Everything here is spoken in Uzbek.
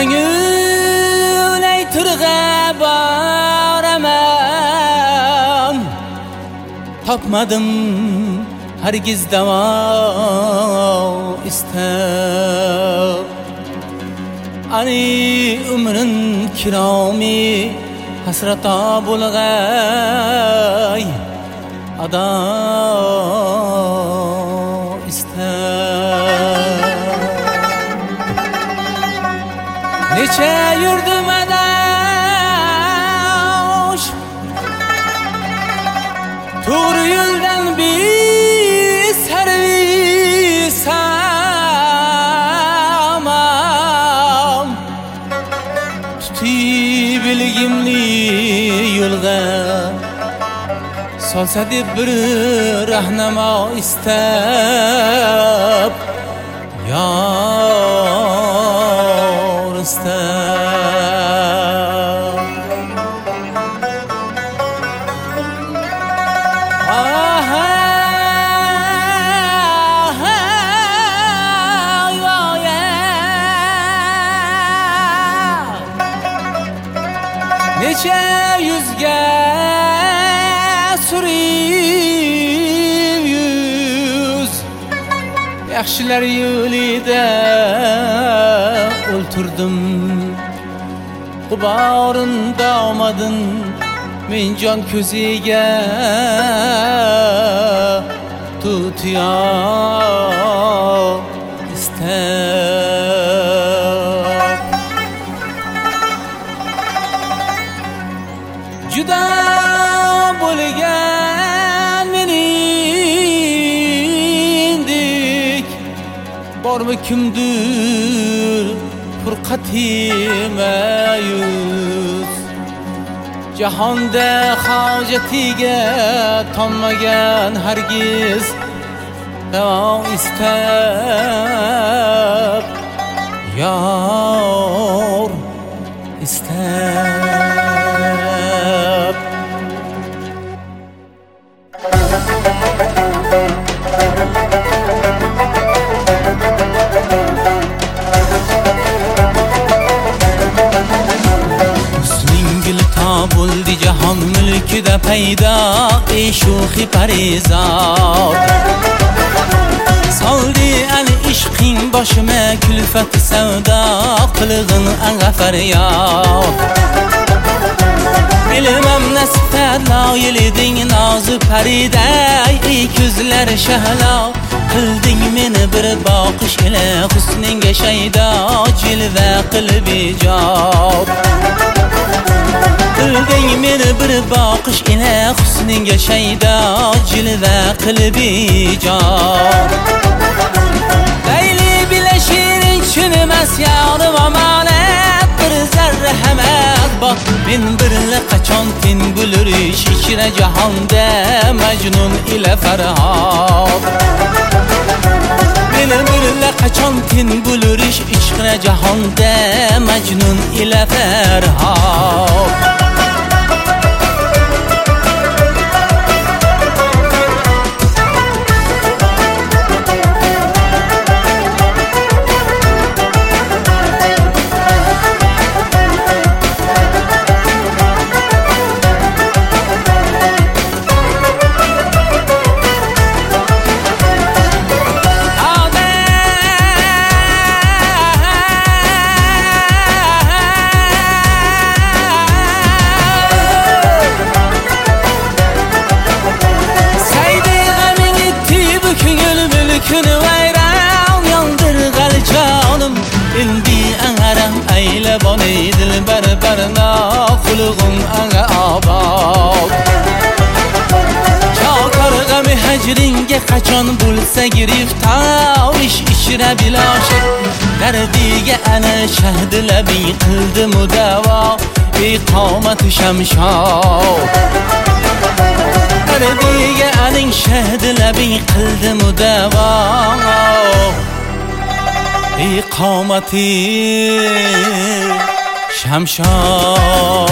Köngül aytırğa baraman, tapmadım hergiz dava istab. Ani ömrün kirami hasrata bulgay ada istab. Neçe yurdum adaş, tur yoldan bir servis amam. Tuti bilgimli yolga solsa deb bir rahnamo istab. Yar istab. Neçe yüzge sürüp yüz, yaxshilar yo'lida o'ltirdim. G'uborinda omadin men jon ko'ziga tutyo istab. Juda bo'lgan menindik bormi kimdir furqati mayus. Jahonda hojatiga tommagan hargiz davo istab. Yor istab. Buldi jahon mulkida paydo ey sho'xi parizod. Soldi al ishqing boshima kulfat savdo, qilig'in anga faryod. Bilmam nasibda loyil eding nozu pariday, ey ko'zlar shahlo qilding meni bir boqish ila husningga shaydo, jilva qilib ijod. Qilding meni bir boqish ila husningga shaydo, jilva qilib ijod. Layli bila shirin chunimas yorim omonat, bir zarra hamad bor men birla qachon ten bo'lurish ichra jahonda Majnun ila Farhod. Men birla qachon ten bo'lurish ichra jahonda Majnun ila Farhod. Boni dilbar barna qulug'im anga obod. Chokor g'ami hajringga qachon bo'lsa giriftor, ish ichra biloshib dardiga ana shahd labi qildi mudavo, iqomati shamshod. Dardiga aning shahd labi qildi mudavo, iqomati shamshod.